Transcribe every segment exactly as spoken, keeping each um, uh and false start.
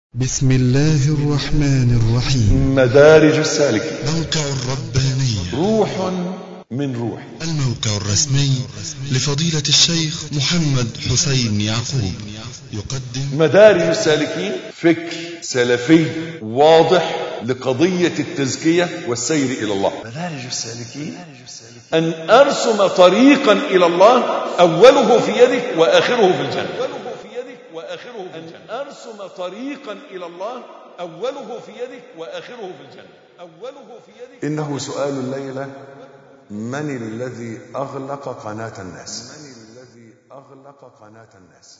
بسم الله الرحمن الرحيم. مدارج السالكين. موقع الربانية روح من روحي. الموقع الرسمي لفضيلة الشيخ محمد حسين يعقوب يقدم مدارج السالكين فكر سلفي واضح لقضية التزكية والسير إلى الله. مدارج السالكين أن أرسم طريقا إلى الله أوله في يدك وآخره في الجنة. أن أرسم طريقا إلى الله أوله في يدك وآخره في الجنة. أوله في يدك. إنه سؤال الليلة: من الذي أغلق قناة الناس؟ من الذي أغلق قناة الناس؟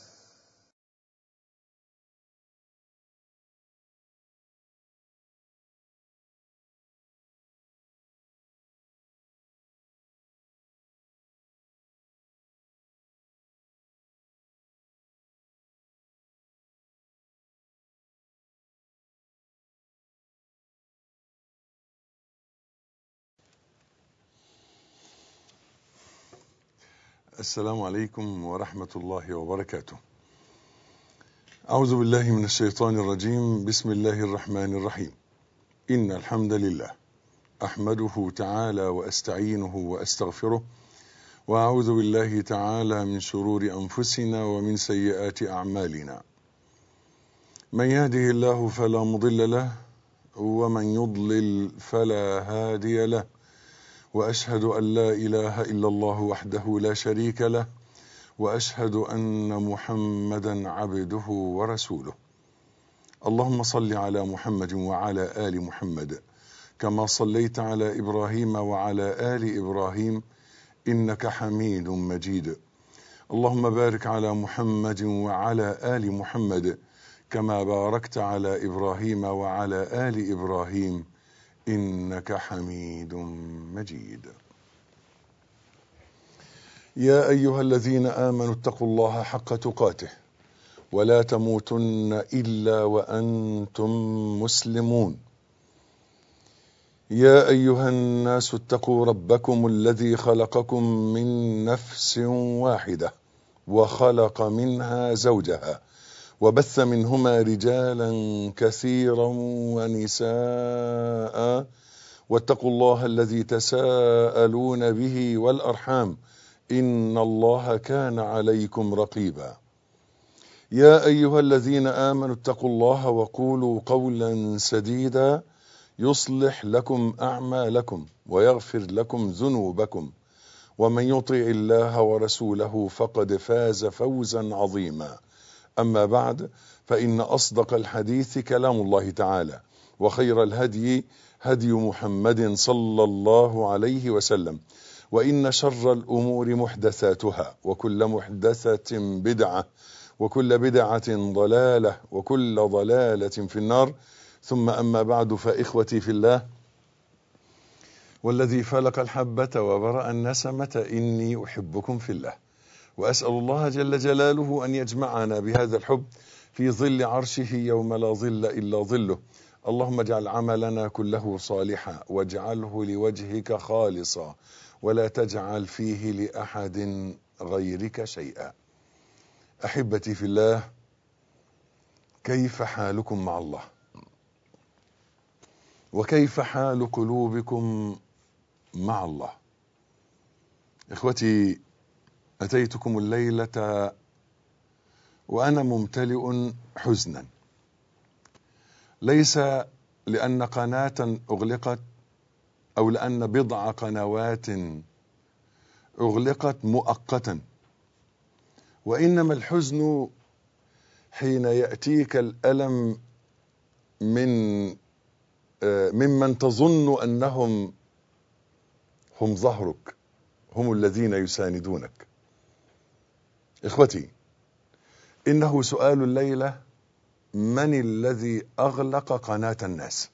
السلام عليكم ورحمة الله وبركاته. أعوذ بالله من الشيطان الرجيم. بسم الله الرحمن الرحيم. إن الحمد لله أحمده تعالى وأستعينه وأستغفره، وأعوذ بالله تعالى من شرور أنفسنا ومن سيئات أعمالنا. من يهده الله فلا مضل له، ومن يضلل فلا هادي له، وأشهد أن لا إله إلا الله وحده لا شريك له، وأشهد أن محمدا عبده ورسوله. اللهم صل على محمد وعلى آل محمد كما صليت على إبراهيم وعلى آل إبراهيم إنك حميد مجيد. اللهم بارك على محمد وعلى آل محمد كما باركت على إبراهيم وعلى آل إبراهيم إنك حميد مجيد. يا أيها الذين آمنوا اتقوا الله حق تقاته ولا تموتن إلا وأنتم مسلمون. يا أيها الناس اتقوا ربكم الذي خلقكم من نفس واحدة وخلق منها زوجها وبث منهما رجالا كثيرا ونساء، واتقوا الله الذي تساءلون به والأرحام إن الله كان عليكم رقيبا. يا أيها الذين آمنوا اتقوا الله وقولوا قولا سديدا يصلح لكم أعمالكم ويغفر لكم ذنوبكم، ومن يطع الله ورسوله فقد فاز فوزا عظيما. أما بعد، فإن أصدق الحديث كلام الله تعالى، وخير الهدي هدي محمد صلى الله عليه وسلم، وإن شر الأمور محدثاتها، وكل محدثة بدعة، وكل بدعة ضلالة، وكل ضلالة في النار. ثم أما بعد، فإخوتي في الله، والذي فلق الحبة وبرأ النسمة إني أحبكم في الله، وأسأل الله جل جلاله أن يجمعنا بهذا الحب في ظل عرشه يوم لا ظل إلا ظله. اللهم اجعل عملنا كله صالحا واجعله لوجهك خالصا، ولا تجعل فيه لأحد غيرك شيئا. أحبتي في الله، كيف حالكم مع الله؟ وكيف حال قلوبكم مع الله؟ إخوتي، أتيتكم الليلة وأنا ممتلئ حزنا، ليس لأن قناة أغلقت أو لأن بضع قنوات أغلقت مؤقتا، وإنما الحزن حين يأتيك الألم من ممن تظن أنهم هم ظهرك، هم الذين يساندونك. إخوتي، إنه سؤال الليلة: من الذي أغلق قناة الناس؟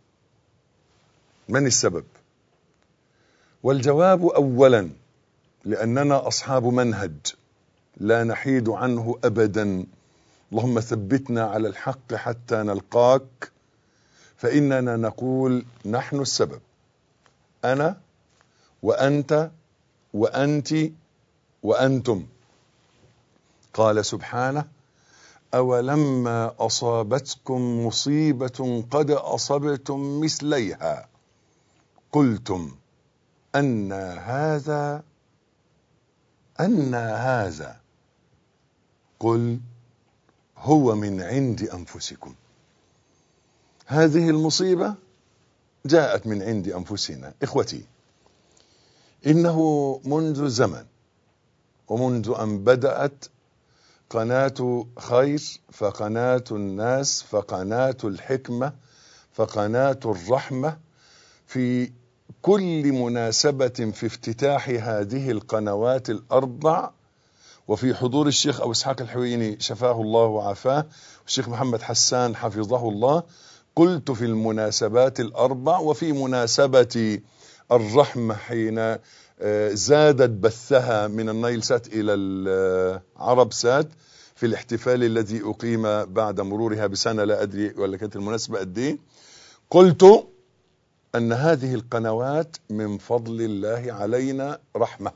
من السبب؟ والجواب أولا: لأننا أصحاب منهج لا نحيد عنه أبدا. اللهم ثبتنا على الحق حتى نلقاك، فإننا نقول نحن السبب، أنا وأنت وأنت وأنتم. قال سبحانه: أولما أصابتكم مصيبة قد أصبتم مثليها قلتم أن هذا أن هذا قل هو من عند أنفسكم. هذه المصيبة جاءت من عند أنفسنا. إخوتي، إنه منذ زمن ومنذ أن بدأت قناة خير فقناة الناس فقناة الحكمة فقناة الرحمة، في كل مناسبة في افتتاح هذه القنوات الأربع وفي حضور الشيخ أبو إسحاق الحويني شفاه الله وعافاه والشيخ محمد حسان حفظه الله، قلت في المناسبات الأربع وفي مناسبة الرحمة حين زادت بثها من النايل سات إلى العرب سات في الاحتفال الذي أقيم بعد مرورها بسنة، لا أدري ولا كانت المناسبة قد إيه، قلت أن هذه القنوات من فضل الله علينا رحمة.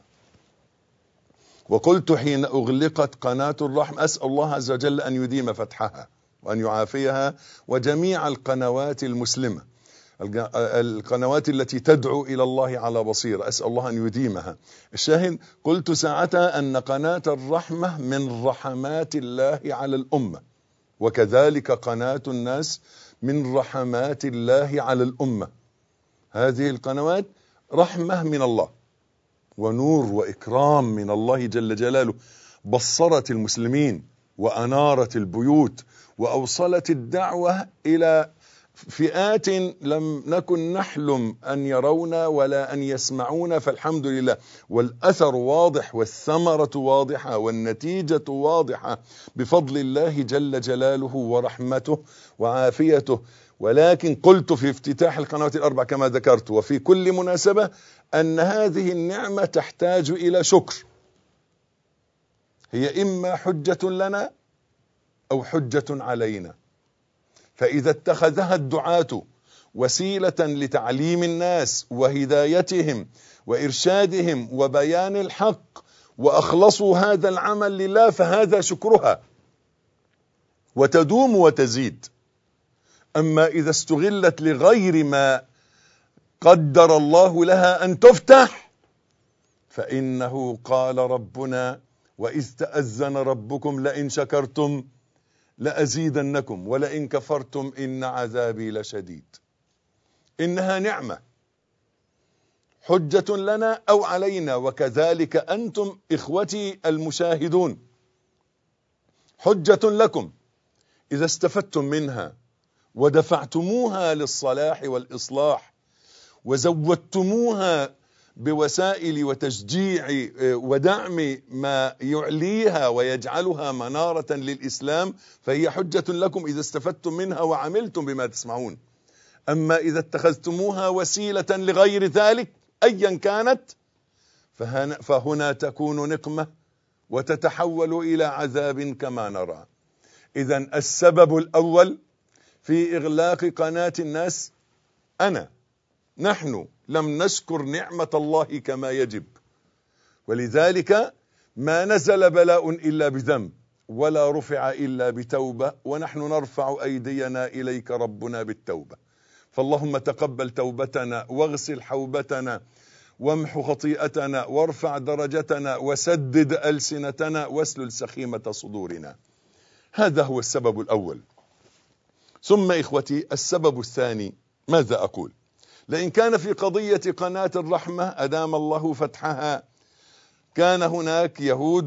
وقلت حين أغلقت قناة الرحمة أسأل الله عز وجل أن يديم فتحها وأن يعافيها وجميع القنوات المسلمة، القنوات التي تدعو إلى الله على بصيرة، أسأل الله أن يديمها. الشاهد، قلت ساعتها أن قناة الرحمة من رحمات الله على الأمة، وكذلك قناة الناس من رحمات الله على الأمة. هذه القنوات رحمة من الله ونور وإكرام من الله جل جلاله، بصرت المسلمين وأنارت البيوت وأوصلت الدعوة إلى فئات لم نكن نحلم أن يرونا ولا أن يسمعونا، فالحمد لله. والأثر واضح والثمرة واضحة والنتيجة واضحة بفضل الله جل جلاله ورحمته وعافيته. ولكن قلت في افتتاح القنوات الأربع كما ذكرت وفي كل مناسبة أن هذه النعمة تحتاج إلى شكر، هي إما حجة لنا أو حجة علينا. فإذا اتخذها الدعاة وسيلة لتعليم الناس وهدايتهم وإرشادهم وبيان الحق وأخلصوا هذا العمل لله فهذا شكرها وتدوم وتزيد. أما إذا استغلت لغير ما قدر الله لها أن تفتح فإنه قال ربنا وإذ تأذن ربكم لئن شكرتم لأزيدنكم ولئن كفرتم إن عذابي لشديد. إنها نعمة حجة لنا أو علينا، وكذلك أنتم إخوتي المشاهدون حجة لكم إذا استفدتم منها ودفعتموها للصلاح والإصلاح وزودتموها بوسائل وتشجيع ودعم ما يعليها ويجعلها منارة للإسلام، فهي حجة لكم إذا استفدتم منها وعملتم بما تسمعون. أما إذا اتخذتموها وسيلة لغير ذلك أيا كانت فهنا تكون نقمة وتتحول إلى عذاب كما نرى. إذن السبب الأول في إغلاق قناة الناس أنا نحن لم نشكر نعمة الله كما يجب، ولذلك ما نزل بلاء إلا بذنب ولا رفع إلا بتوبة، ونحن نرفع أيدينا إليك ربنا بالتوبة. فاللهم تقبل توبتنا واغسل حوبتنا وامح خطيئتنا وارفع درجتنا وسدد ألسنتنا واسلل سخيمة صدورنا. هذا هو السبب الأول. ثم إخوتي السبب الثاني ماذا أقول؟ لئن كان في قضية قناة الرحمة أدام الله فتحها كان هناك يهود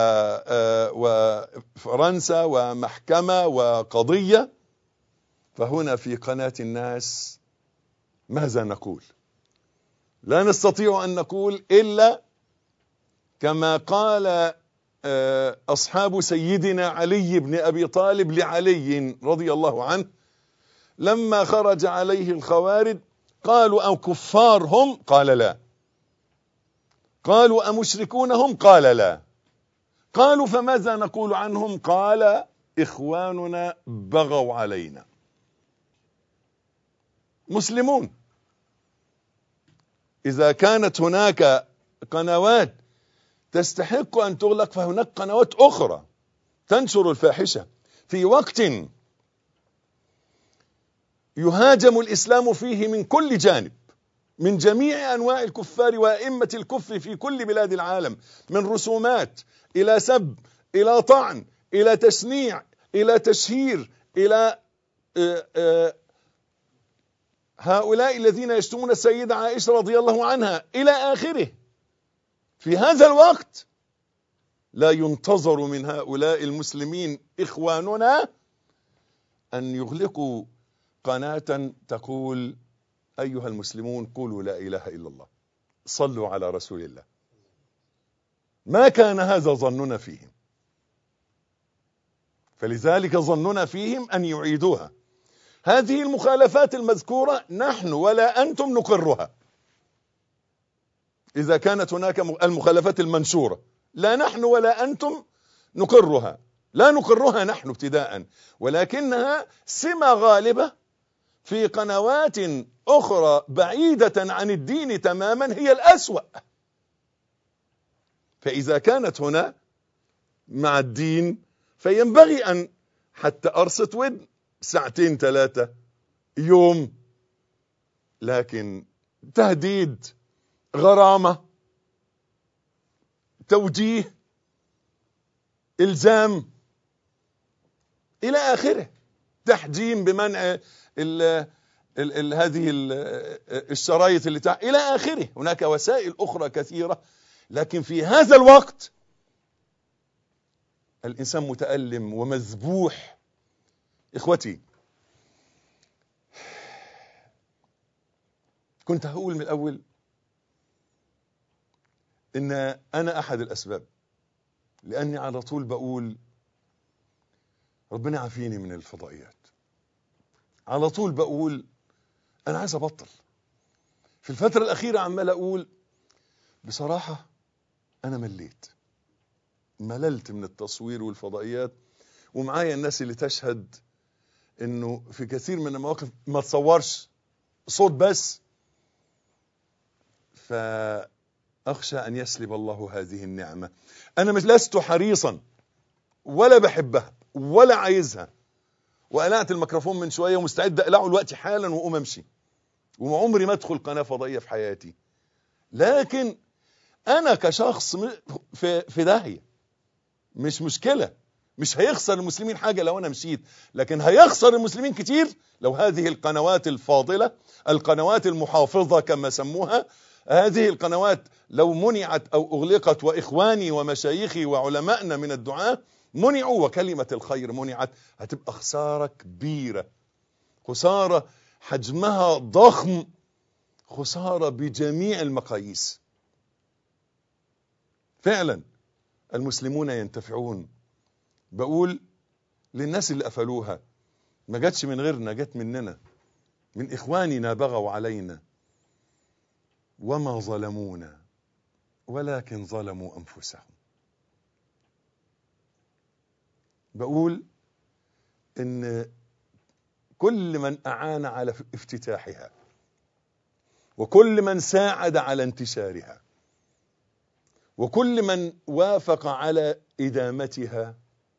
وفرنسا ومحكمة وقضية، فهنا في قناة الناس ماذا نقول؟ لا نستطيع أن نقول إلا كما قال أصحاب سيدنا علي بن أبي طالب لعلي رضي الله عنه لما خرج عليه الخوارج قالوا أو كفار هم؟ قال لا. قالوا أمشركون هم؟ قال لا. قالوا فماذا نقول عنهم؟ قال إخواننا بغوا علينا. مسلمون. إذا كانت هناك قنوات تستحق أن تغلق فهناك قنوات أخرى تنشر الفاحشة، في وقت يهاجم الإسلام فيه من كل جانب، من جميع أنواع الكفار وأئمة الكفر في كل بلاد العالم، من رسومات إلى سب إلى طعن إلى تشنيع إلى تشهير إلى آآ آآ هؤلاء الذين يشتمون السيدة عائشة رضي الله عنها إلى آخره. في هذا الوقت لا ينتظر من هؤلاء المسلمين إخواننا أن يغلقوا قناة تقول أيها المسلمون قولوا لا إله إلا الله، صلوا على رسول الله. ما كان هذا ظننا فيهم، فلذلك ظننا فيهم أن يعيدوها. هذه المخالفات المذكورة نحن ولا أنتم نقرها. إذا كانت هناك المخالفات المنشورة لا نحن ولا أنتم نقرها، لا نقرها نحن ابتداء، ولكنها سمة غالبة في قنوات أخرى بعيدة عن الدين تماما هي الأسوأ. فإذا كانت هنا مع الدين فينبغي أن حتى أرصت ود ساعتين ثلاثة يوم، لكن تهديد، غرامة، توجيه، إلزام إلى آخره، تحجيم بمنع ال ال ال هذه ال الشرايط اللي تع... إلى آخره. هناك وسائل أخرى كثيرة، لكن في هذا الوقت الإنسان متألم ومذبوح. إخوتي، كنت هقول من الأول إن أنا أحد الأسباب، لأني على طول بقول ربنا يعافيني من الفضائيات. على طول بقول أنا عايز أبطل. في الفترة الأخيرة عمال أقول بصراحة أنا مليت، مللت من التصوير والفضائيات، ومعايا الناس اللي تشهد إنه في كثير من المواقف ما تصورش، صوت بس. فأخشى أن يسلب الله هذه النعمة. أنا مش لست حريصا ولا بحبها ولا عايزها، وقلعت الميكروفون من شوية ومستعد أقلعه الوقت حالا وأقوم أمشي، وعمري ما أدخل قناة فضائية في حياتي. لكن أنا كشخص في في داهية، مش مشكلة، مش هيخسر المسلمين حاجة لو أنا مشيت، لكن هيخسر المسلمين كتير لو هذه القنوات الفاضلة، القنوات المحافظة كما سموها، هذه القنوات لو منعت أو أغلقت، وإخواني ومشايخي وعلمائنا من الدعاء منعوا وكلمة الخير منعت، هتبقى خسارة كبيرة، خسارة حجمها ضخم، خسارة بجميع المقاييس. فعلا المسلمون ينتفعون. بقول للناس اللي قفلوها ما جاتش من غيرنا، جات مننا، من إخواننا بغوا علينا وما ظلمونا ولكن ظلموا أنفسهم. بقول إن كل من أعان على افتتاحها وكل من ساعد على انتشارها وكل من وافق على إدامتها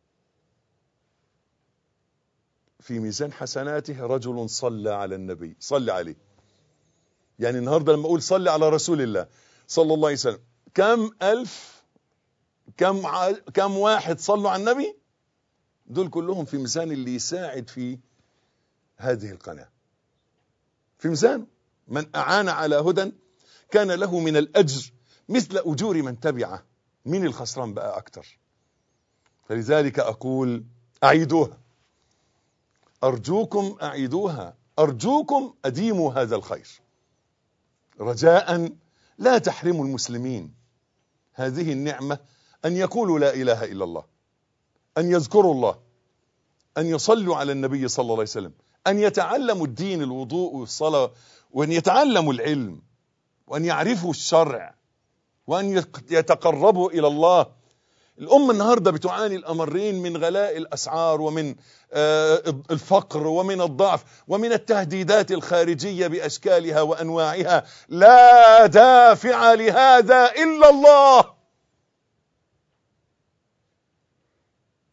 في ميزان حسناته رجل صلى على النبي، صلى عليه. يعني النهاردة لما أقول صلى على رسول الله صلى الله عليه وسلم، كم ألف كم ع... كم واحد صلوا على النبي؟ دول كلهم في ميزان اللي يساعد في هذه القناة، في ميزان من أعان على هدى كان له من الأجر مثل أجور من تبعه. مين الخسران بقى أكتر؟ فلذلك أقول أعيدوها، أرجوكم أعيدوها، أرجوكم أديموا هذا الخير، رجاء لا تحرموا المسلمين هذه النعمة، أن يقولوا لا إله إلا الله، أن يذكروا الله، أن يصلوا على النبي صلى الله عليه وسلم، أن يتعلموا الدين، الوضوء والصلاة، وأن يتعلموا العلم، وأن يعرفوا الشرع، وأن يتقربوا إلى الله. الأمة النهاردة بتعاني الأمرين من غلاء الأسعار ومن الفقر ومن الضعف ومن التهديدات الخارجية بأشكالها وأنواعها. لا دافع لهذا إلا الله.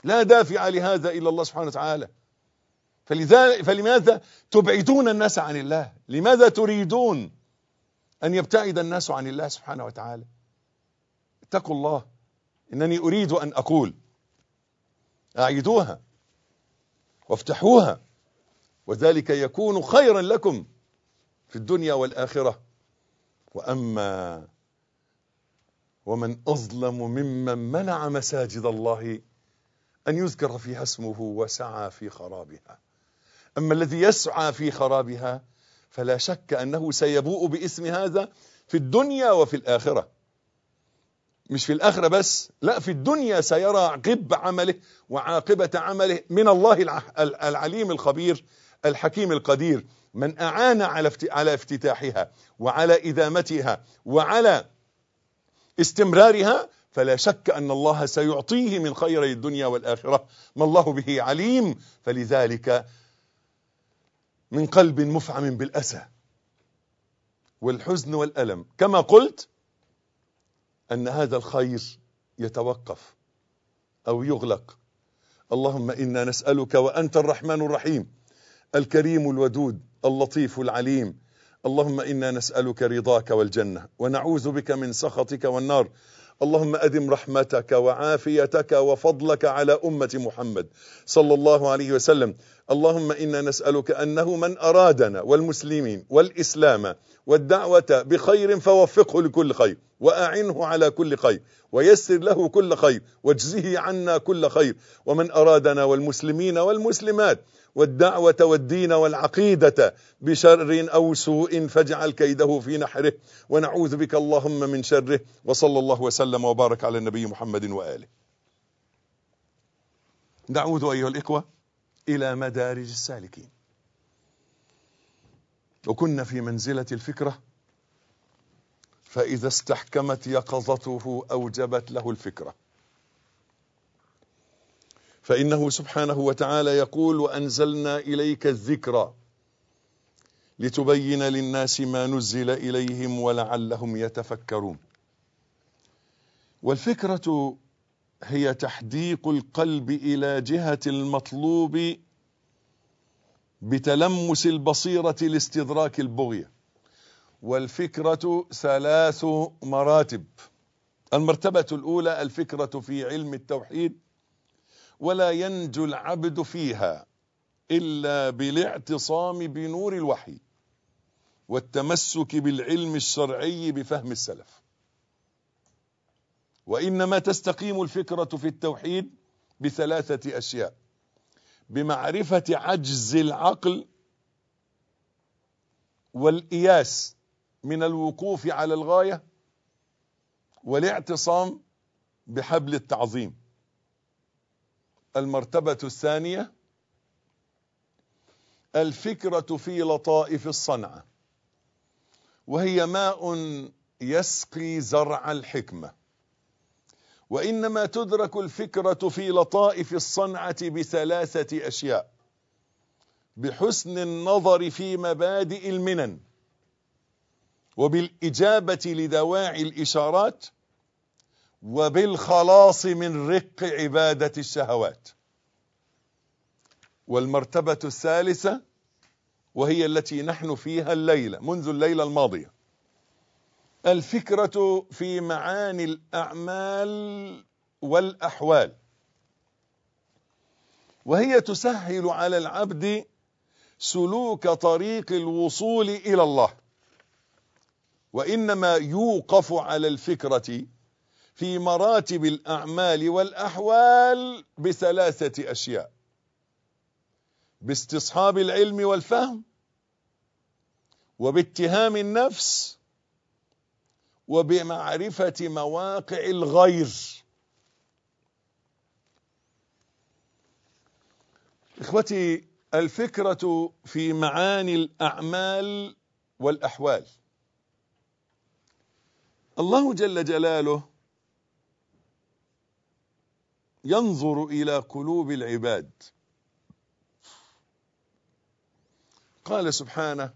لا دافع لهذا إلا الله سبحانه وتعالى. فلذا فلماذا تبعدون الناس عن الله؟ لماذا تريدون أن يبتعد الناس عن الله سبحانه وتعالى؟ اتقوا الله. إنني أريد أن أقول أعيدوها وافتحوها، وذلك يكون خيرا لكم في الدنيا والآخرة. وأما ومن أظلم ممن منع مساجد الله أن يذكر فيها اسمه وسعى في خرابها. أما الذي يسعى في خرابها فلا شك أنه سيبوء باسم هذا في الدنيا وفي الآخرة. مش في الآخرة بس، لا، في الدنيا سيرى عقب عمله وعاقبة عمله من الله العليم الخبير الحكيم القدير. من أعان على افتتاحها وعلى إدامتها وعلى استمرارها فلا شك أن الله سيعطيه من خيري الدنيا والآخرة ما الله به عليم. فلذلك من قلب مفعم بالأسى والحزن والألم كما قلت أن هذا الخير يتوقف أو يغلق. اللهم إنا نسألك وأنت الرحمن الرحيم الكريم الودود اللطيف العليم، اللهم إنا نسألك رضاك والجنة ونعوذ بك من سخطك والنار. اللهم أدم رحمتك وعافيتك وفضلك على أمة محمد صلى الله عليه وسلم. اللهم إنا نسألك أنه من أرادنا والمسلمين والإسلام والدعوة بخير فوفقه لكل خير وأعنه على كل خير ويسر له كل خير واجزه عنا كل خير. ومن أرادنا والمسلمين والمسلمات والدعوة والدين والعقيدة بشر أو سوء فاجعل كيده في نحره ونعوذ بك اللهم من شره. وصلى الله وسلم وبارك على النبي محمد وآله. نعود أيها الإخوة إلى مدارج السالكين، وكنا في منزلة الفكرة، فإذا استحكمت يقظته أوجبت له الفكرة. فإنه سبحانه وتعالى يقول وأنزلنا إليك الذكر لتبين للناس ما نزل إليهم ولعلهم يتفكرون. والفكرة هي تحديق القلب إلى جهة المطلوب بتلمس البصيرة لاستدراك البغية. والفكرة ثلاث مراتب. المرتبة الأولى الفكرة في علم التوحيد، ولا ينجو العبد فيها إلا بالاعتصام بنور الوحي والتمسك بالعلم الشرعي بفهم السلف. وإنما تستقيم الفكرة في التوحيد بثلاثة أشياء: بمعرفة عجز العقل والإياس من الوقوف على الغاية، والاعتصام بحبل التعظيم. المرتبة الثانية الفكرة في لطائف الصنعة، وهي ماء يسقي زرع الحكمة. وإنما تدرك الفكرة في لطائف الصنعة بثلاثة أشياء: بحسن النظر في مبادئ المنن، وبالإجابة لدواعي الإشارات، وبالخلاص من رق عبادة الشهوات. والمرتبة الثالثة وهي التي نحن فيها الليلة منذ الليلة الماضية، الفكرة في معاني الأعمال والأحوال، وهي تسهل على العبد سلوك طريق الوصول إلى الله. وإنما يوقف على الفكرة في مراتب الأعمال والأحوال بثلاثة أشياء: باستصحاب العلم والفهم، وباتهام النفس، وبمعرفة مواقع الغير. إخوتي، الفكرة في معاني الأعمال والأحوال. الله جل جلاله ينظر إلى قلوب العباد. قال سبحانه: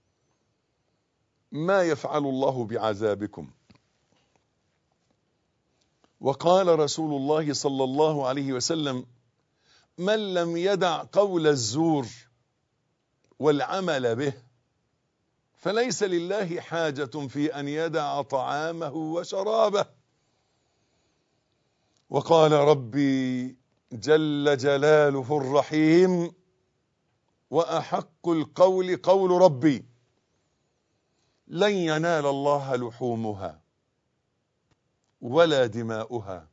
ما يفعل الله بعذابكم. وقال رسول الله صلى الله عليه وسلم: من لم يدع قول الزور والعمل به فليس لله حاجة في أن يدع طعامه وشرابه. وقال ربي جل جلاله الرحيم: وأحق القول قول ربي لن ينال الله لحومها ولا دماؤها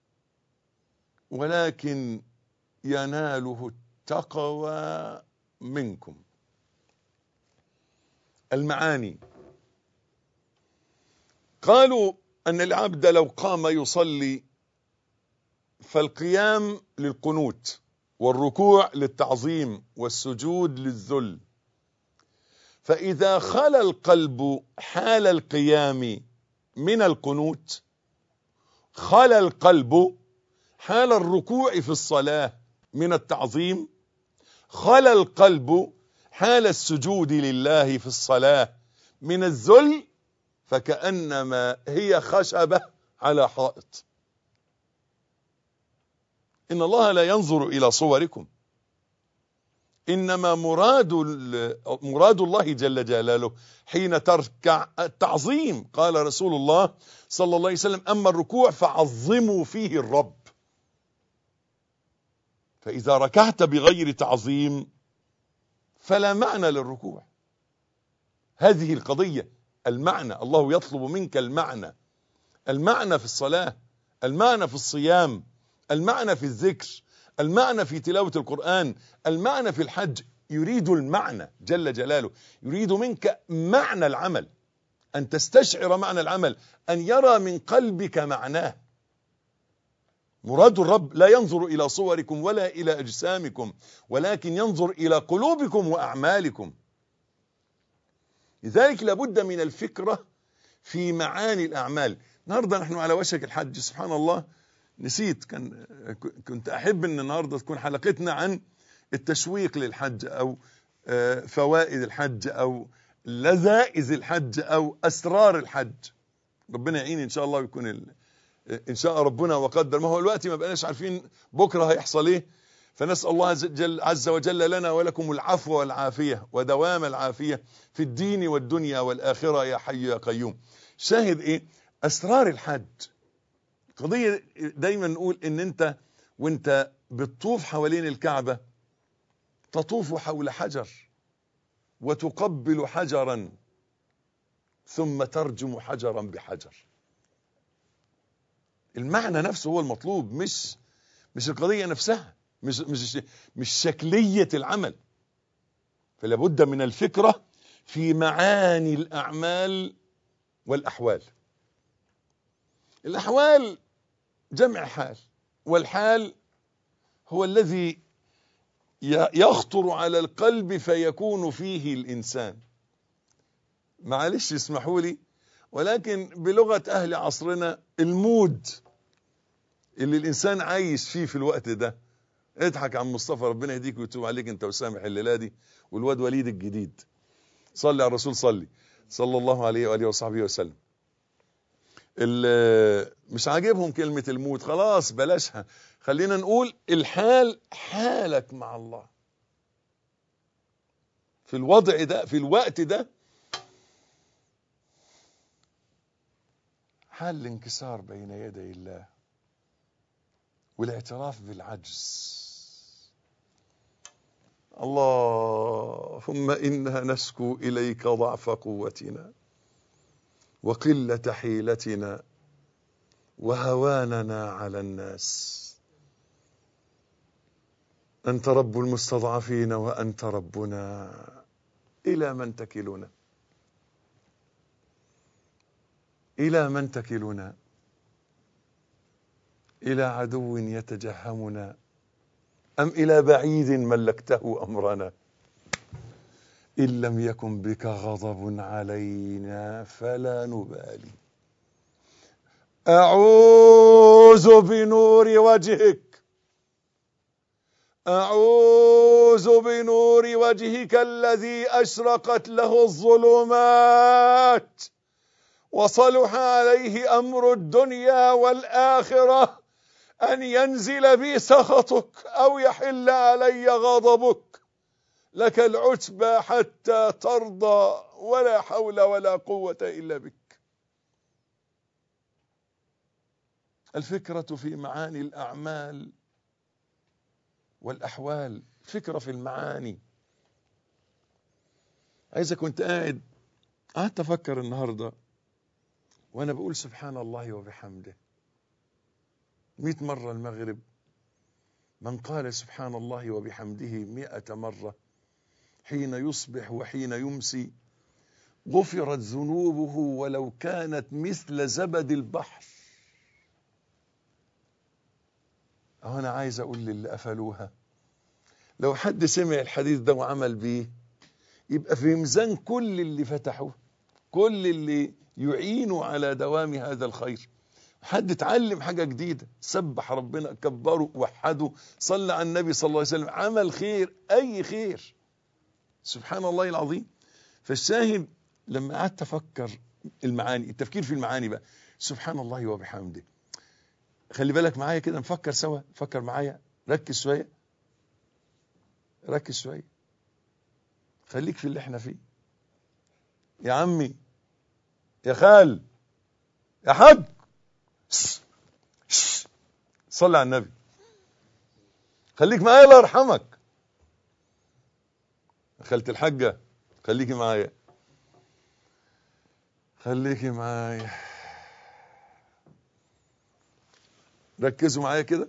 ولكن يناله التقوى منكم. المعاني: قالوا أن العبد لو قام يصلي فالقيام للقنوت والركوع للتعظيم والسجود للذل، فإذا خلا القلب حال القيام من القنوت خلا القلب حال الركوع في الصلاة من التعظيم، خلا القلب حال السجود لله في الصلاة من الذل، فكأنما هي خشبة على حائط. إن الله لا ينظر إلى صوركم، إنما مراد مراد الله جل جلاله حين تركع التعظيم. قال رسول الله صلى الله عليه وسلم: أما الركوع فعظموا فيه الرب. فإذا ركعت بغير تعظيم فلا معنى للركوع. هذه القضية، المعنى. الله يطلب منك المعنى، المعنى في الصلاة، المعنى في الصيام، المعنى في الذكر، المعنى في تلاوة القرآن، المعنى في الحج. يريد المعنى جل جلاله، يريد منك معنى العمل، أن تستشعر معنى العمل، أن يرى من قلبك معناه. مراد الرب لا ينظر إلى صوركم ولا إلى أجسامكم، ولكن ينظر إلى قلوبكم وأعمالكم. لذلك لابد من الفكرة في معاني الأعمال. النهاردة نحن على وشك الحج، سبحان الله، نسيت، كان كنت أحب أن النهاردة تكون حلقتنا عن التشويق للحج، أو فوائد الحج، أو لذائذ الحج، أو أسرار الحج. ربنا يعين إن شاء الله، ويكون ال... إن شاء ربنا وقدر. ما هو الوقت ما بقناش عارفين بكرة هيحصل إيه، فنسأل الله جل عز وجل لنا ولكم العفو والعافية ودوام العافية في الدين والدنيا والآخرة يا حي يا قيوم. شاهد إيه؟ أسرار الحج. قضية دايما نقول إن أنت وأنت بتطوف حوالين الكعبة تطوف حول حجر وتقبل حجرا ثم ترجم حجرا بحجر. المعنى نفسه هو المطلوب، مش مش القضية نفسها، مش مش مش شكلية العمل. فلا بد من الفكرة في معاني الأعمال والأحوال. الأحوال جمع حال، والحال هو الذي يخطر على القلب فيكون فيه الإنسان. معلش اسمحوا لي، ولكن بلغة أهل عصرنا المود اللي الإنسان عايش فيه في الوقت ده. اضحك عن مصطفى، ربنا يهديك ويتوب عليك انت وسامح الليلادي والواد وليد الجديد. صلي على الرسول، صلي صلى الله عليه وآله وصحبه وسلم. مش عاجبهم كلمة المود، خلاص بلاشها، خلينا نقول الحال، حالك مع الله في الوضع ده، في الوقت ده، حال الانكسار بين يدي الله والاعتراف بالعجز. اللهم إنا نشكو إليك ضعف قوتنا وقلة حيلتنا وهواننا على الناس. أنت رب المستضعفين وأنت ربنا، إلى من تكلنا؟ إلى من تكلنا؟ إلى عدو يتجهمنا أم إلى بعيد ملكته أمرنا؟ إن لم يكن بك غضب علينا فلا نبالي. أعوذ بنور وجهك، أعوذ بنور وجهك الذي أشرقت له الظلمات وصلح عليه أمر الدنيا والآخرة، أن ينزل بي سخطك أو يحل علي غضبك، لك العتبى حتى ترضى، ولا حول ولا قوة إلا بك. الفكرة في معاني الأعمال والأحوال، فكرة في المعاني. عايزة كنت قاعد قعدت أفكر النهاردة وأنا بقول سبحان الله وبحمده مئة مرة المغرب، من قال سبحان الله وبحمده مئة مرة حين يصبح وحين يمسي غفرت ذنوبه ولو كانت مثل زبد البحر. أنا عايز أقول للي قفلوها، لو حد سمع الحديث ده وعمل بيه يبقى في ميزان كل اللي فتحوه، كل اللي يعينوا على دوام هذا الخير. حد اتعلم حاجة جديدة، سبح ربنا، كبره، وحده، صلى على النبي صلى الله عليه وسلم، عمل خير، أي خير، سبحان الله العظيم. فالشاهد لما قعدت أفكر المعاني، التفكير في المعاني بقى، سبحان الله وبحمده. خلي بالك معايا كده، نفكر سوا، فكر معايا، ركز شوية، ركز شوية، خليك في اللي احنا فيه يا عمي، يا خال، يا حاج، صلي على النبي، خليك معايا الله يرحمك. خالة الحاجة خليكي معايا، خليكي معايا، ركزوا معايا كده،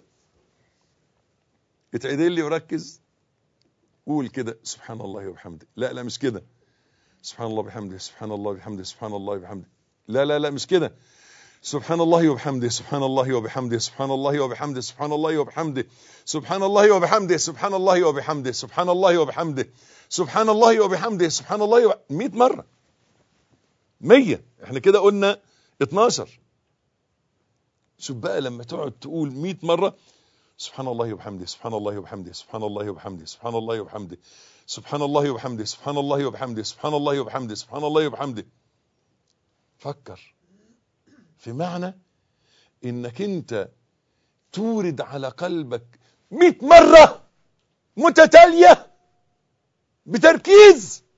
اتعدل لي وركز، قول كده سبحان الله وبحمده. لا لا مش كده، سبحان الله وبحمده، سبحان الله وبحمده، سبحان الله وبحمده. لا لا لا مش كده، سبحان الله وبحمده، سبحان الله وبحمده، سبحان الله وبحمده، سبحان الله وبحمده، سبحان الله وبحمده، سبحان الله وبحمده، سبحان الله وبحمده، سبحان الله وبحمده، سبحان الله وب... مئة مرة، مية، احنا كده قلنا اتناشر. شوف بقى لما تقعد تقول مئة مرة سبحان الله وبحمده، سبحان الله وبحمده، سبحان الله وبحمده، سبحان الله وبحمده، سبحان الله وبحمده، سبحان الله وبحمده، سبحان الله وبحمده، سبحان الله وبحمده. فكر في معنى انك انت تورد على قلبك مئة مرة متتالية بتركيز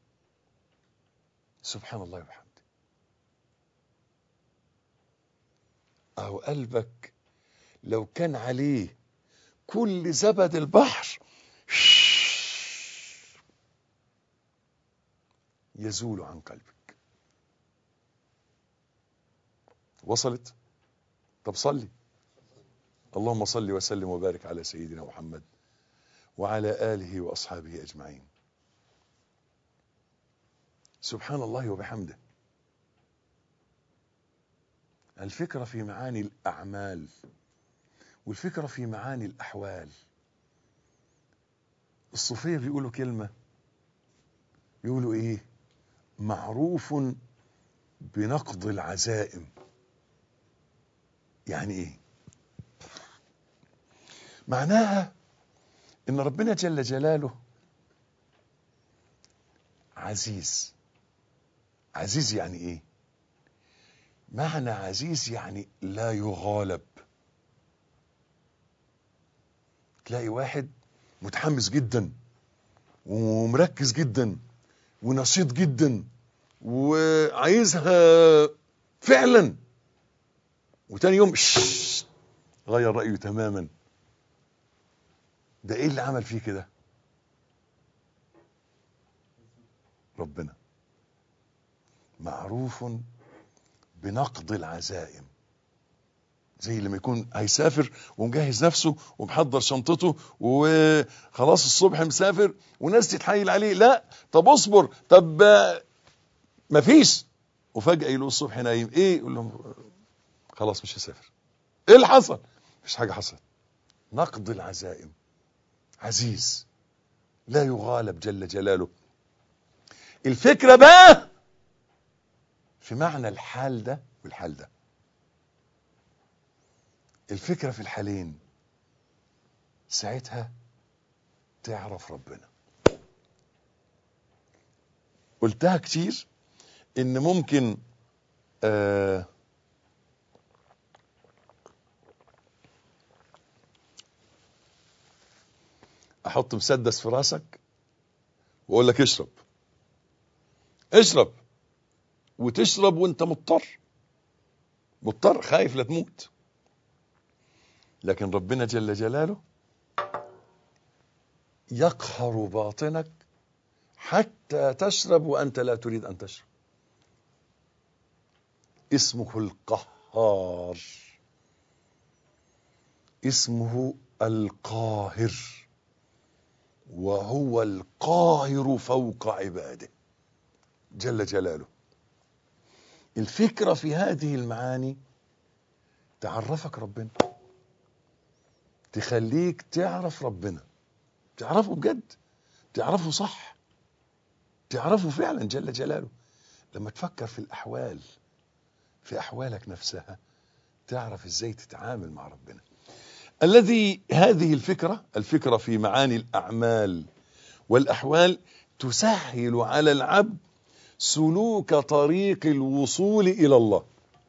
سبحان الله وبحمده. أو قلبك لو كان عليه كل زبد البحر يزول عن قلبك. وصلت؟ طب صلي، اللهم صل وسلم وبارك على سيدنا محمد وعلى آله وأصحابه أجمعين. سبحان الله وبحمده. الفكرة في معاني الأعمال والفكرة في معاني الأحوال. الصوفية بيقولوا كلمة، بيقولوا إيه؟ معروف بنقض العزائم. يعني إيه؟ معناها إن ربنا جل جلاله عزيز. عزيز يعني إيه؟ معنى عزيز يعني لا يغالب. تلاقي واحد متحمس جدا ومركز جدا ونشيط جدا وعايزها فعلا، وتاني يوم شش غير رأيه تماما. ده ايه اللي عمل فيه كده؟ ربنا. معروف بنقض العزائم. زي لما يكون هيسافر ومجهز نفسه ومحضر شنطته وخلاص الصبح مسافر وناس تتحايل عليه، لا طب اصبر، طب مفيش، وفجأة يلاقوا الصبح نايم. ايه؟ يقول لهم خلاص مش هسافر. ايه اللي حصل؟ مفيش حاجة حصلت. نقض العزائم. عزيز لا يغالب جل جلاله. الفكرة بقى في معنى الحال ده والحال ده. الفكرة في الحالين، ساعتها تعرف ربنا. قلتها كتير ان ممكن آه احط مسدس في راسك واقول لك اشرب اشرب وتشرب وانت مضطر مضطر خايف لا تموت. لكن ربنا جل جلاله يقهر باطنك حتى تشرب وانت لا تريد ان تشرب. اسمه القهار، اسمه القاهر، وهو القاهر فوق عباده جل جلاله. الفكرة في هذه المعاني تعرفك ربنا، تخليك تعرف ربنا، تعرفه بجد، تعرفه صح، تعرفه فعلا جل جلاله. لما تفكر في الأحوال، في أحوالك نفسها، تعرف ازاي تتعامل مع ربنا. الذي هذه الفكرة الفكرة في معاني الأعمال والأحوال تسهل على العبد سلوك طريق الوصول إلى الله.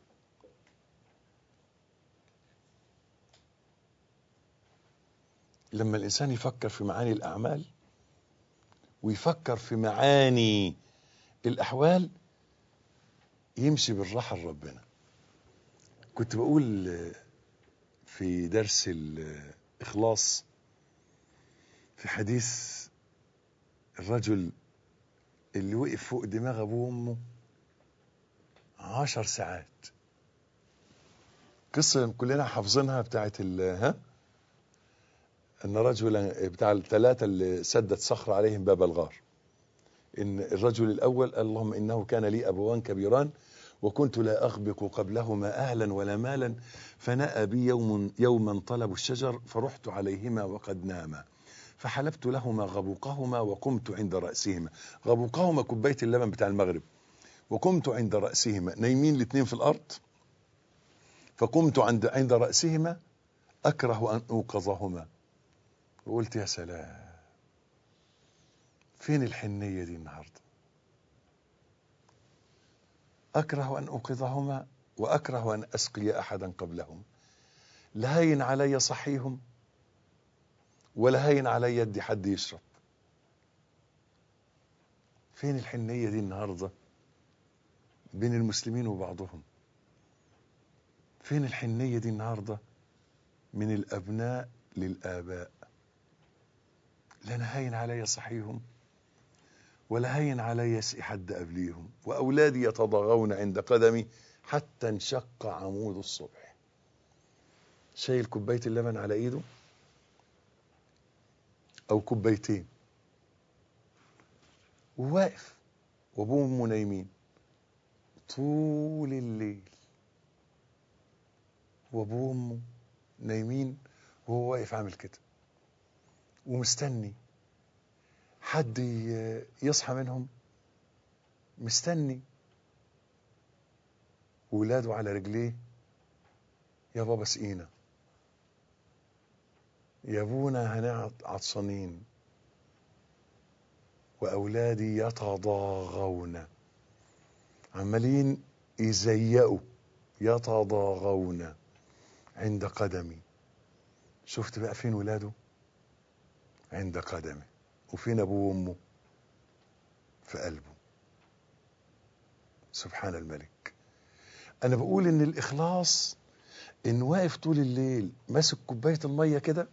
لما الإنسان يفكر في معاني الأعمال ويفكر في معاني الأحوال يمشي بالراحة لربنا. كنت بقول في درس الإخلاص في حديث الرجل اللي وقف فوق دماغ أبوه وأمه عشر ساعات، قصة كلنا حافظينها بتاعت ال ها أن رجلا بتاع الثلاثة اللي سدت صخر عليهم باب الغار. إن الرجل الأول قال اللهم إنه كان لي أبوان كبيران وكنت لا أغبق قبلهما أهلا ولا مالا فنأى بي يوم يوما طلبوا الشجر فرحت عليهما وقد ناما فحلبت لهما غبوقهما وقمت عند رأسهما. غبوقهما كوباية اللبن بتاع المغرب. وقمت عند رأسهما، نايمين الاثنين في الأرض. فقمت عند عند رأسهما أكره أن أوقظهما. وقلت يا سلام، فين الحنية دي النهاردة؟ أكره أن أوقظهما وأكره أن أسقي أحدا قبلهم. لا هين علي صحيهم ولا هين علي يدي حد يشرب. فين الحنية دي النهاردة بين المسلمين وبعضهم؟ فين الحنية دي النهاردة من الأبناء للآباء؟ لا أنا هين علي صحيهم ولا هين علي يسقي حد قبليهم، وأولادي يتضاغون عند قدمي حتى انشق عمود الصبح. شايل كوباية اللبن على ايده او كوبايتين وواقف، وابوه وامه نايمين طول الليل، وابوه وامه نايمين وهو واقف عامل كده ومستني حد يصحى منهم، مستني. ولاده على رجليه، يا بابا سقينا، يا ابونا هنقعد عطشانين. واولادي يتضاغون، عمالين يزيقوا، يتضاغون عند قدمي. شفت بقى فين ولاده؟ عند قدمه. وفين ابوه وامه؟ في قلبه. سبحان الملك. انا بقول ان الاخلاص ان واقف طول الليل ماسك كوبايه الميه كده،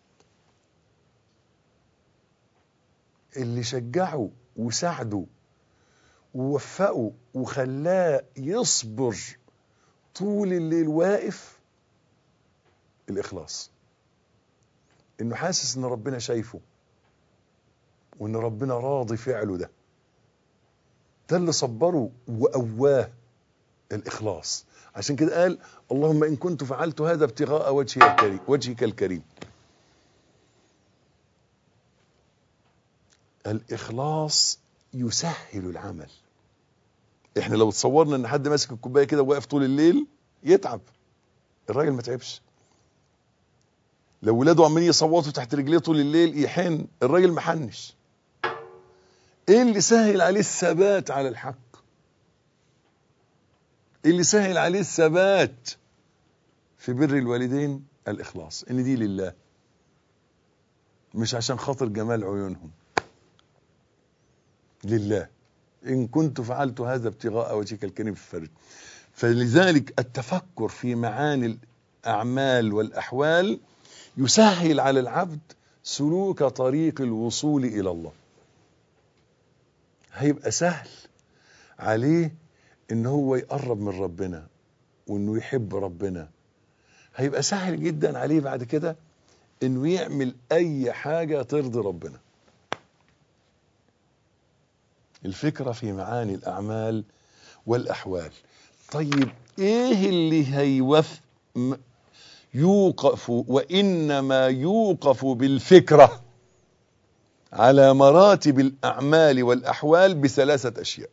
اللي شجعه وساعده ووفقه وخلاه يصبر طول الليل واقف الاخلاص. انه حاسس ان ربنا شايفه وان ربنا راضي فعله ده. ده اللي صبره وقواه الاخلاص. عشان كده قال اللهم ان كنت فعلت هذا ابتغاء وجهك الكريم وجهك الكريم. الاخلاص يسهل العمل. احنا لو تصورنا ان حد ماسك الكوبايه كده وواقف طول الليل يتعب، الراجل ما تعبش. لو ولاده عمالين يصوتوا تحت رجليه طول الليل يحن، الراجل محنش. ايه اللي سهل عليه الثبات على الحق؟ ايه اللي سهل عليه الثبات في بر الوالدين؟ الاخلاص، ان دي لله. مش عشان خاطر جمال عيونهم، لله. إن كنت فعلت هذا ابتغاء وجهك الكريم في الفرج. فلذلك التفكر في معاني الأعمال والأحوال يسهل على العبد سلوك طريق الوصول إلى الله. هيبقى سهل عليه إن هو يقرب من ربنا وإنه يحب ربنا. هيبقى سهل جدا عليه بعد كده إنه يعمل أي حاجة ترضي ربنا. الفكرة في معاني الأعمال والأحوال. طيب إيه اللي هيوف يوقف، وإنما يوقف بالفكرة على مراتب الأعمال والأحوال بثلاثة أشياء.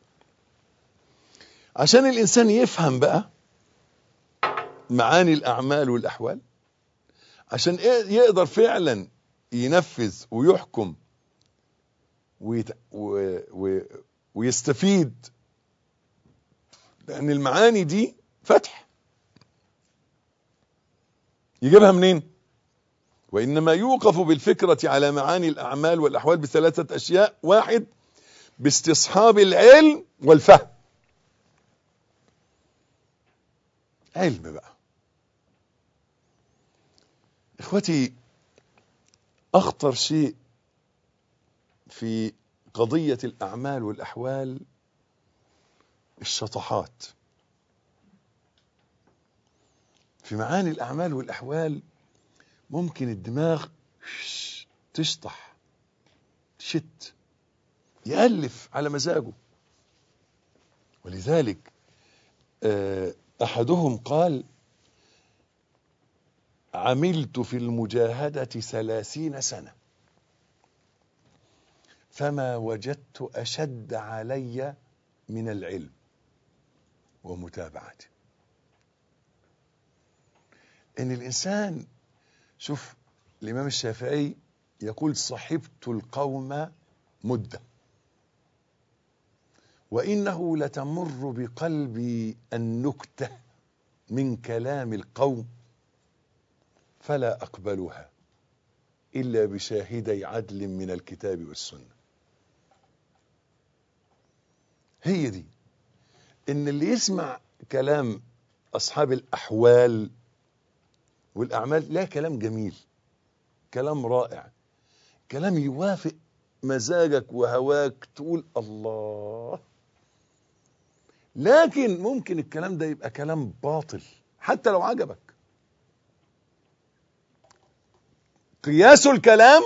عشان الإنسان يفهم بقى معاني الأعمال والأحوال، عشان يقدر فعلا ينفذ ويحكم ويت... و... و... ويستفيد، لأن المعاني دي فتح. يجيبها منين؟ وإنما يوقف بالفكرة على معاني الأعمال والأحوال بثلاثة أشياء. واحد، باستصحاب العلم والفهم. علم بقى إخوتي، أخطر شيء في قضية الأعمال والأحوال الشطحات. في معاني الأعمال والأحوال ممكن الدماغ تشطح، تشت، يألف على مزاجه. ولذلك أحدهم قال: عملت في المجاهدة ثلاثين سنة فما وجدت أشد علي من العلم ومتابعته. إن الإنسان، شوف الإمام الشافعي يقول: صحبت القوم مدة وإنه لتمر بقلبي النكتة من كلام القوم فلا أقبلها إلا بشاهدي عدل من الكتاب والسنة. هي دي، إن اللي يسمع كلام أصحاب الأحوال والأعمال، لا، كلام جميل، كلام رائع، كلام يوافق مزاجك وهواك، تقول الله. لكن ممكن الكلام ده يبقى كلام باطل حتى لو عجبك. قياس الكلام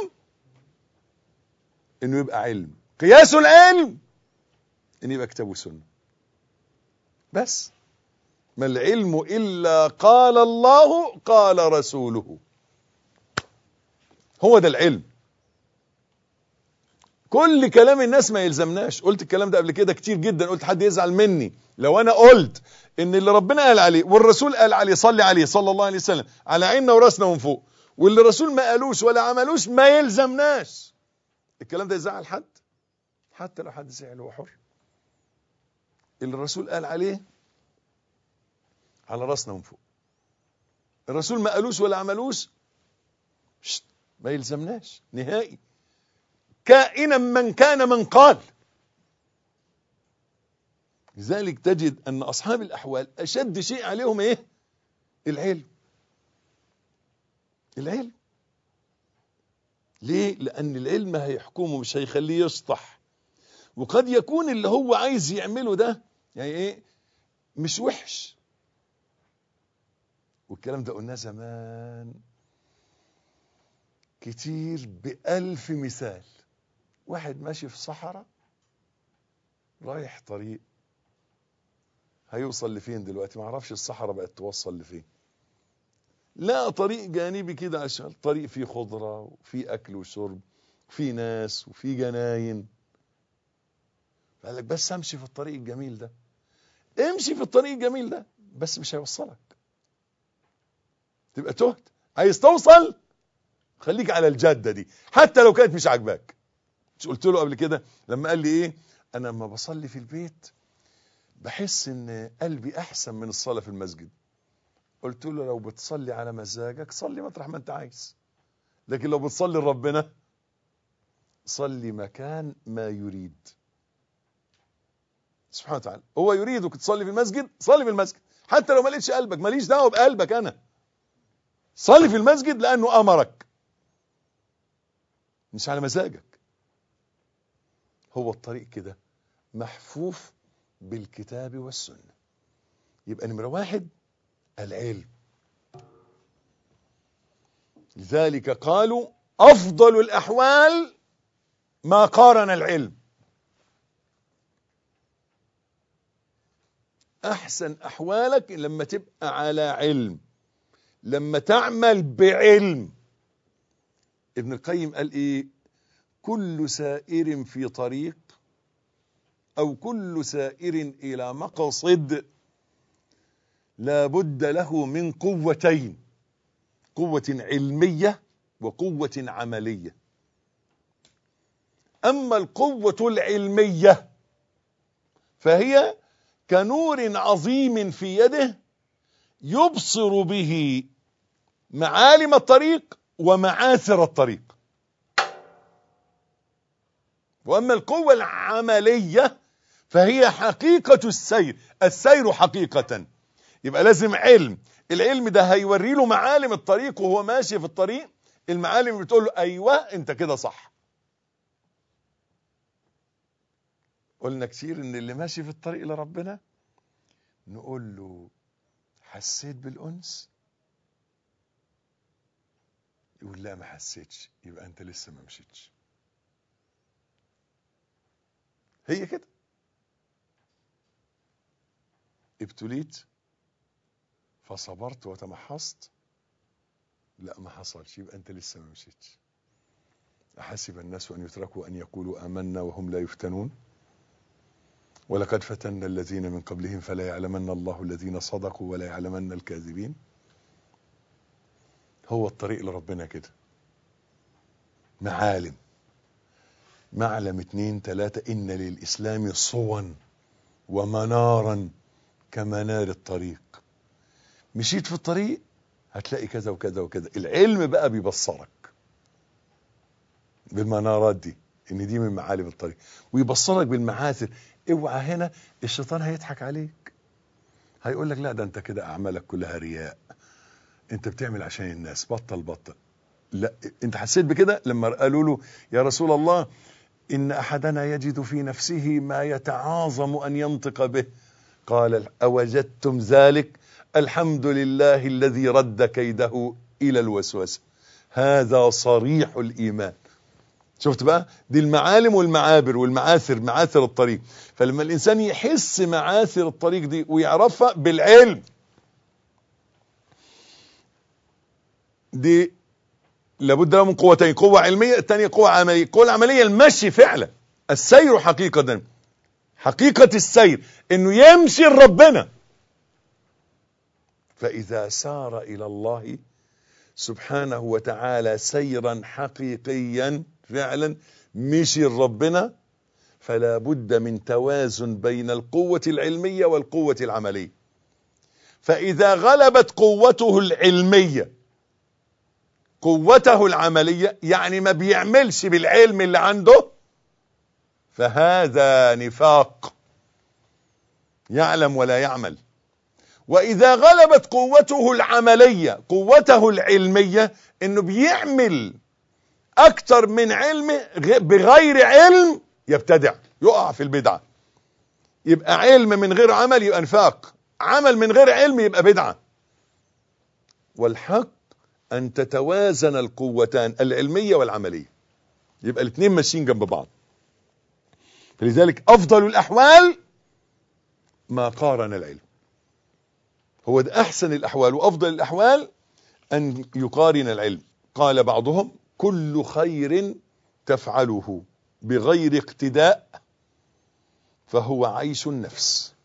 انه يبقى علم، قياس العلم انه يبقى كتاب وسنة. بس ما العلم إلا قال الله قال رسوله. هو ده العلم. كل كلام الناس ما يلزمناش. قلت الكلام ده قبل كده كتير جدا، قلت حد يزعل مني لو انا قلت ان اللي ربنا قال عليه والرسول قال عليه، صلي عليه صلى الله عليه وسلم، على عيننا وراسنا ومن فوق، واللي الرسول ما قالوش ولا عملوش ما يلزمناش. الكلام ده يزعل حد؟ حتى لو حد زعل هو حر. اللي الرسول قال عليه على راسنا ومن فوق، الرسول ما قالوش ولا عملوش ما يلزمناش نهائي، كائنا من كان من قال. لذلك تجد أن أصحاب الأحوال أشد شيء عليهم إيه؟ العلم. العلم ليه؟ لأن العلم هيحكمه، مش هيخليه يسطح. وقد يكون اللي هو عايز يعمله ده يعني إيه؟ مش وحش. والكلام ده قلناه زمان كتير بألف مثال. واحد ماشي في صحراء رايح طريق، هيوصل لفين دلوقتي؟ ما اعرفش الصحراء بقت توصل لفين. لا، طريق جانبي كده عشان طريق فيه خضرة وفيه أكل وشرب وفيه ناس وفيه جناين. قال لك بس امشي في الطريق الجميل ده. امشي في الطريق الجميل ده، بس مش هيوصلك، تبقى تهت. عايز توصل خليك على الجادة دي حتى لو كانت مش عاجباك. مش قلت له قبل كده لما قال لي ايه؟ انا لما بصلي في البيت بحس ان قلبي احسن من الصلاة في المسجد. قلت له لو بتصلي على مزاجك صلي مطرح ما انت عايز، لكن لو بتصلي لربنا صلي مكان ما يريد سبحانه وتعالى. هو يريدك تصلي في المسجد، صلي في المسجد، حتى لو ما لقيتش قلبك، ماليش دعوه بقلبك، انا صلي في المسجد لانه امرك، مش على مزاجك. هو الطريق كده محفوف بالكتاب والسنه. يبقى نمره واحد العلم. لذلك قالوا افضل الاحوال ما قارن العلم. احسن احوالك لما تبقى على علم، لما تعمل بعلم. ابن القيم قال ايه؟ كل سائر في طريق او كل سائر الى مقصد لا بد له من قوتين، قوة علمية وقوة عملية. اما القوة العلمية فهي كنور عظيم في يده يبصر به معالم الطريق ومعاثر الطريق. واما القوة العملية فهي حقيقة السير، السير حقيقة. يبقى لازم علم، العلم ده هيوري له معالم الطريق وهو ماشي في الطريق، المعالم بتقول له ايوه انت كده صح. قلنا كتير ان اللي ماشي في الطريق لربنا نقول له حسيت بالأنس؟ يقول لا ما حسيتش، يبقى انت لسه ما مشيتش. هي كده. ابتليت فصبرت وتمحصت؟ لا ما حصلش، يبقى انت لسه ما مشيتش. أحسب الناس أن يتركوا أن يقولوا آمنا وهم لا يفتنون ولقد فتنا الذين من قبلهم فلا يعلمن الله الذين صدقوا ولا يعلمن الكاذبين. هو الطريق لربنا كده معالم، معلم اتنين تلاتة. إن للإسلام صوا ومنارا كمنار الطريق. مشيت في الطريق هتلاقي كذا وكذا وكذا. العلم بقى بيبصرك بالمنارات دي، ان دي من معالم الطريق، ويبصرك بالمعاثر. اوعى هنا الشيطان هيضحك عليك، هيقول لك لا ده انت كده اعمالك كلها رياء، انت بتعمل عشان الناس، بطل بطل. لا، انت حسيت بكده لما قالوا له يا رسول الله ان احدنا يجد في نفسه ما يتعاظم ان ينطق به، قال اوجدتم ذلك؟ الحمد لله الذي رد كيده الى الوسوسه. هذا صريح الايمان. شفت بقى؟ دي المعالم والمعابر والمعاثر، معاثر الطريق. فلما الانسان يحس معاثر الطريق دي ويعرفها بالعلم، دي لابد له من قوتين، قوة علمية، الثانية قوة عملية. القوة العملية المشي فعلا، السير حقيقة، حقيقة السير انه يمشي لربنا. فاذا سار الى الله سبحانه وتعالى سيرا حقيقيا فعلا، مشي لربنا، فلا بد من توازن بين القوة العلمية والقوة العملية. فإذا غلبت قوته العلمية قوته العملية، يعني ما بيعملش بالعلم اللي عنده، فهذا نفاق، يعلم ولا يعمل. وإذا غلبت قوته العملية قوته العلمية، إنه بيعمل أكتر من علمه بغير علم، يبتدع، يقع في البدعة. يبقى علم من غير عمل يبقى نفاق، عمل من غير علم يبقى بدعة. والحق أن تتوازن القوتان العلمية والعملية، يبقى الاثنين ماشيين جنب بعض. فلذلك أفضل الأحوال ما قارن العلم. هو ده أحسن الأحوال وأفضل الأحوال أن يقارن العلم. قال بعضهم كل خير تفعله بغير اقتداء فهو عيش النفس،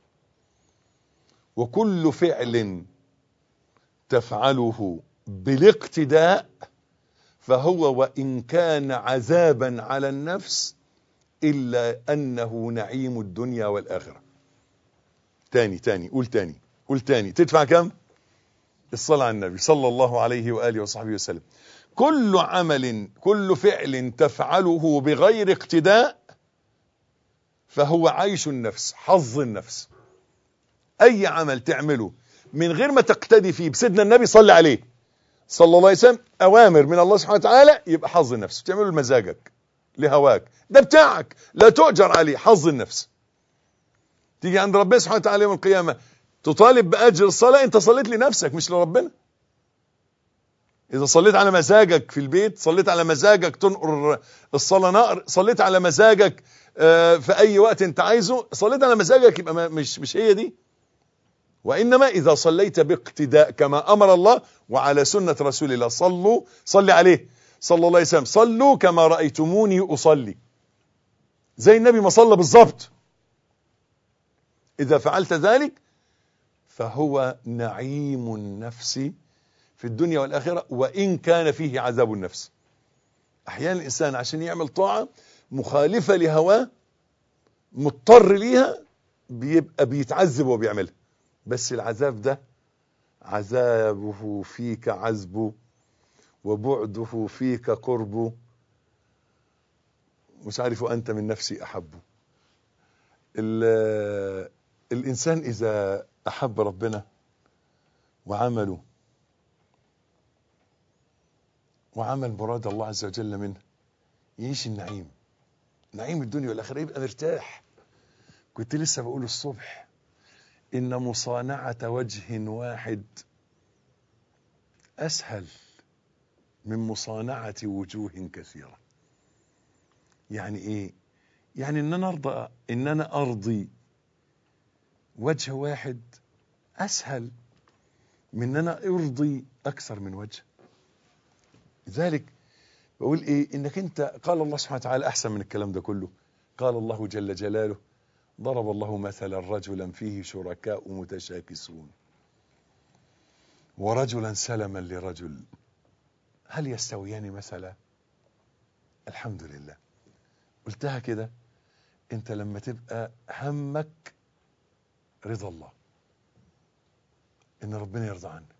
وكل فعل تفعله بالاقتداء فهو وإن كان عذابا على النفس إلا أنه نعيم الدنيا والآخرة. تاني تاني قول تاني قول تاني تدفع كم؟ الصلاة على النبي صلى الله عليه وآله وصحبه وسلم. كل عمل كل فعل تفعله بغير اقتداء فهو عيش النفس، حظ النفس. اي عمل تعمله من غير ما تقتدي فيه بسيدنا النبي صلى عليه صلى الله عليه وسلم، اوامر من الله سبحانه وتعالى، يبقى حظ النفس. تعمله لمزاجك لهواك، ده بتاعك لا تؤجر عليه، حظ النفس. تيجي عند ربنا سبحانه وتعالى يوم القيامة تطالب بأجر الصلاة، انت صليت لنفسك مش لربنا. إذا صليت على مزاجك في البيت، صليت على مزاجك تنقر الصلاة نقر، صليت على مزاجك في أي وقت أنت عايزه، صليت على مزاجك، يبقى مش مش هي دي. وإنما إذا صليت باقتداء كما أمر الله وعلى سنة رسول الله، صلوا صلي عليه صلى الله عليه وسلم، صلوا كما رأيتموني أصلي، زي النبي ما صلى بالظبط. إذا فعلت ذلك فهو نعيم النفس في الدنيا والآخرة، وإن كان فيه عذاب النفس. أحيانا الإنسان عشان يعمل طاعة مخالفة لهواه مضطر ليها، بيبقى بيتعذب وبيعملها، بس العذاب ده عذابه فيك عذبه وبعده فيك قربه، مش عارف أنت من نفسي أحبه. الإنسان إذا أحب ربنا وعمله وعمل مراد الله عز وجل منه، يعيش النعيم، نعيم الدنيا والآخرة، يبقى مرتاح. كنت لسه بقول الصبح إن مصانعة وجه واحد أسهل من مصانعة وجوه كثيرة. يعني إيه؟ يعني إن أنا أرضى إن أنا أرضي وجه واحد أسهل من إن أنا أرضي أكثر من وجه. لذلك بقول إيه؟ إنك أنت، قال الله سبحانه وتعالى أحسن من الكلام ده كله. قال الله جل جلاله: ضرب الله مثلا رجلا فيه شركاء متشاكسون ورجلا سلما لرجل هل يستويان مثلا؟ الحمد لله. قلتها كده، انت لما تبقى همك رضا الله، ان ربنا يرضى عنك،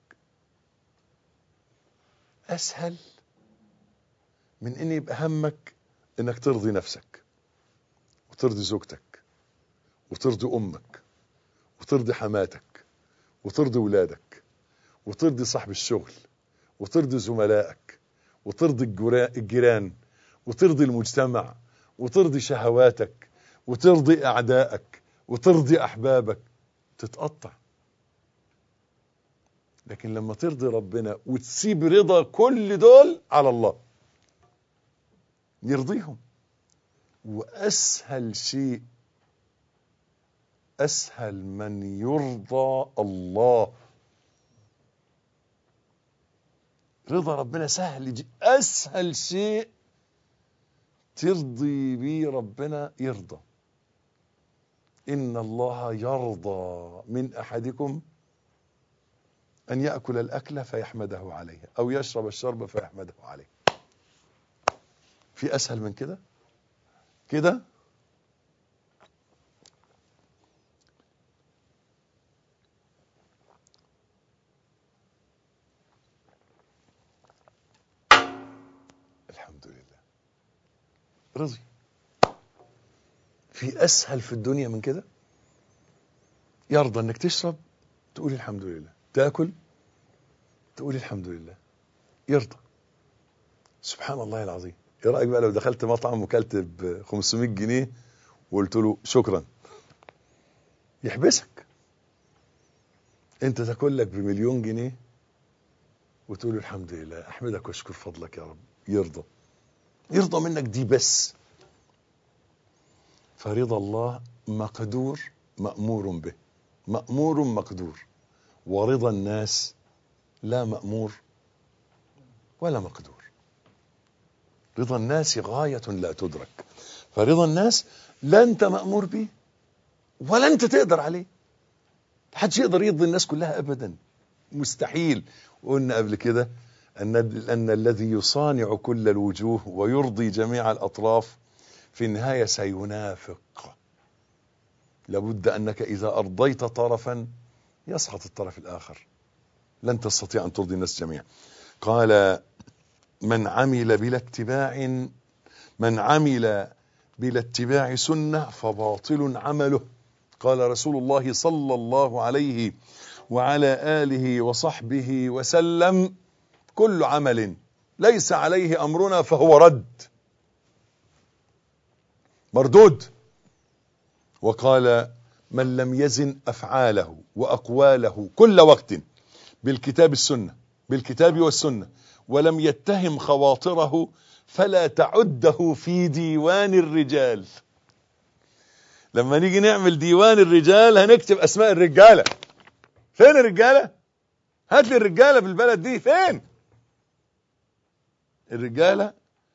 اسهل من ان يبقى همك انك ترضي نفسك وترضي زوجتك وترضي امك وترضي حماتك وترضي ولادك وترضي صاحب الشغل وترضي زملائك وترضي الجيران وترضي المجتمع وترضي شهواتك وترضي اعدائك وترضي احبابك، تتقطع. لكن لما ترضي ربنا وتسيب رضا كل دول على الله يرضيهم. واسهل شيء، اسهل من يرضى الله. رضا ربنا سهل جدا، اسهل شيء ترضي بيه ربنا يرضى. ان الله يرضى من احدكم ان ياكل الاكل فيحمده عليه او يشرب الشرب فيحمده عليه. في اسهل من كده؟ كده الحمد لله رضي. في اسهل في الدنيا من كده؟ يرضى انك تشرب تقول الحمد لله، تاكل تقول الحمد لله، يرضى. سبحان الله العظيم. ايه رايك بقى لو دخلت مطعم وكلت ب خمسمائة جنيه وقلت له شكرا؟ يحبسك. انت تاكل لك بمليون جنيه وتقول الحمد لله، احمدك واشكر فضلك يا رب، يرضى. يرضى منك دي بس. فرضا الله مقدور مأمور به، مأمور مقدور. ورضا الناس لا مأمور ولا مقدور. رضا الناس غاية لا تدرك. فرضا الناس لا انت مأمور به ولا انت تقدر عليه. محدش يقدر يرضي الناس كلها ابدا، مستحيل. وقلنا قبل كده ان ان الذي يصانع كل الوجوه ويرضي جميع الاطراف في النهاية سينافق. لابد انك اذا ارضيت طرفا يسقط الطرف الاخر، لن تستطيع ان ترضي الناس جميعا. قال من عمل بلا اتباع من عمل بلا اتباع سنة فباطل عمله. قال رسول الله صلى الله عليه وعلى آله وصحبه وسلم: كل عمل ليس عليه أمرنا فهو رد مردود. وقال: من لم يزن أفعاله وأقواله كل وقت بالكتاب السنة بالكتاب والسنة ولم يتهم خواطره فلا تعده في ديوان الرجال. لما نيجي نعمل ديوان الرجال هنكتب أسماء الرجالة. فين الرجالة؟ هات لي الرجالة بالبلد دي، فين الرجالة؟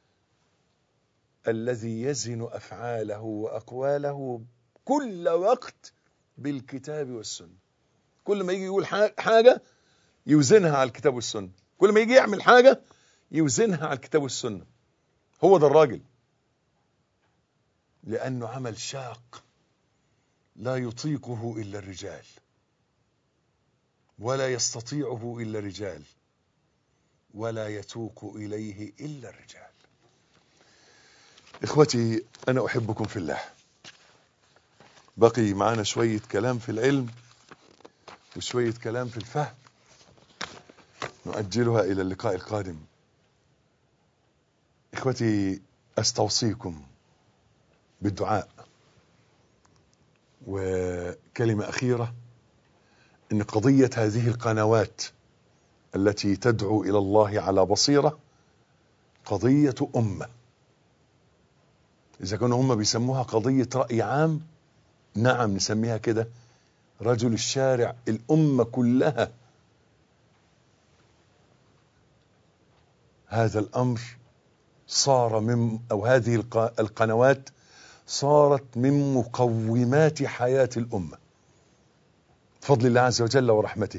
الذي يزن أفعاله وأقواله كل وقت بالكتاب والسنة. كل ما يجي يقول حاجة يوزنها على الكتاب والسنة، كل ما يجي يعمل حاجة يوزنها على الكتاب والسنة. هو ده الراجل، لأنه عمل شاق لا يطيقه إلا الرجال ولا يستطيعه إلا الرجال ولا يتوق إليه إلا الرجال. إخوتي، أنا أحبكم في الله. بقي معنا شوية كلام في العلم وشوية كلام في الفهم، نؤجلها إلى اللقاء القادم. إخوتي، أستوصيكم بالدعاء. وكلمة أخيرة: إن قضية هذه القنوات التي تدعو إلى الله على بصيرة قضية أمة. إذا كانوا هم بيسموها قضية رأي عام، نعم نسميها كده. رجل الشارع، الأمة كلها. هذا الأمر صار من أو هذه القنوات صارت من مقومات حياة الأمة بفضل الله عز وجل ورحمته.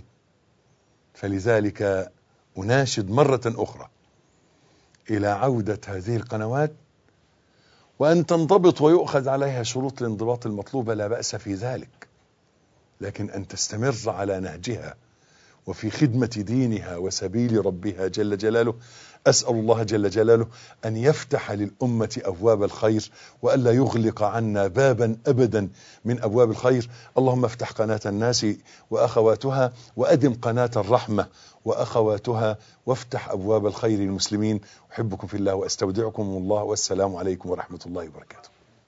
فلذلك أناشد مرة أخرى إلى عودة هذه القنوات، وأن تنضبط ويؤخذ عليها شروط الانضباط المطلوبة، لا بأس في ذلك، لكن أن تستمر على نهجها وفي خدمة دينها وسبيل ربها جل جلاله. أسأل الله جل جلاله أن يفتح للأمة أبواب الخير وألا يغلق عنا بابا أبدا من أبواب الخير. اللهم افتح قناة الناس وأخواتها، وأدم قناة الرحمة وأخواتها، وافتح أبواب الخير للمسلمين. أحبكم في الله وأستودعكم الله، والسلام عليكم ورحمة الله وبركاته.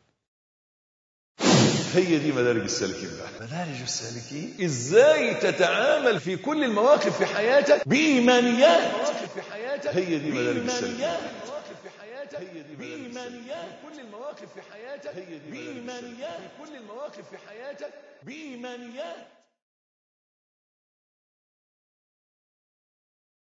هي دي مدارج السالكين بقى. مدارج السالكين ازاي تتعامل في كل المواقف في حياتك بإيمانيات. هي دي مدارج السالكين. بإيمانيات كل المواقف في حياتك. بإيمانيات كل المواقف في حياتك بإيمانيات.